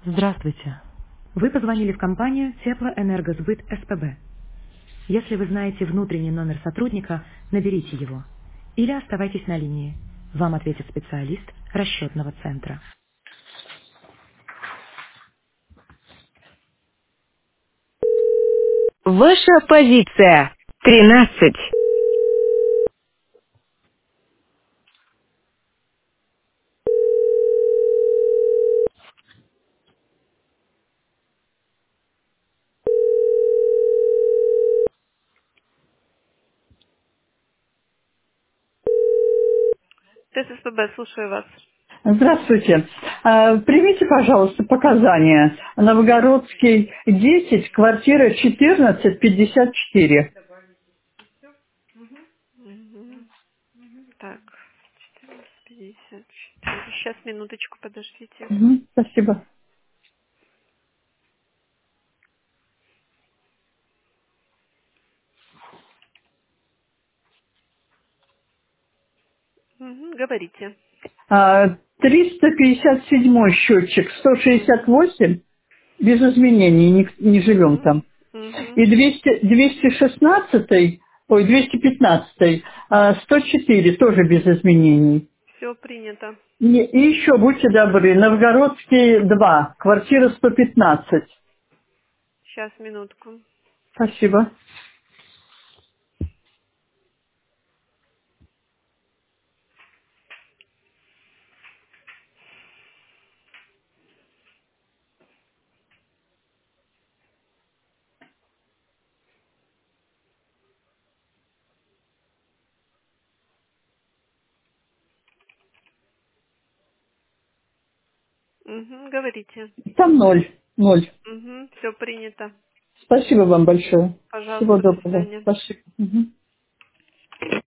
Здравствуйте. Вы позвонили в компанию Теплоэнергосбыт СПБ. Если вы знаете внутренний номер сотрудника, наберите его. Или оставайтесь на линии. Вам ответит специалист расчетного центра. Ваша позиция. 13. ТССПБ, слушаю вас. Здравствуйте. Примите, пожалуйста, показания. Новогородский, 10, квартира 1454. Мгм. Так, 14:54. Сейчас, минуточку, подождите. Мгм, спасибо. Говорите. 357 счетчик, 168, без изменений, не живем Мгм. там. Мгм. И 216, ой, 215, 104, тоже без изменений. Все принято. И еще, будьте добры, Новгородский, 2, квартира 115. Сейчас, минутку. Спасибо. Говорите. Там ноль. Ноль. Все принято. Спасибо вам большое. Всего Пожалуйста, до доброго. свидания. Спасибо. Мгм.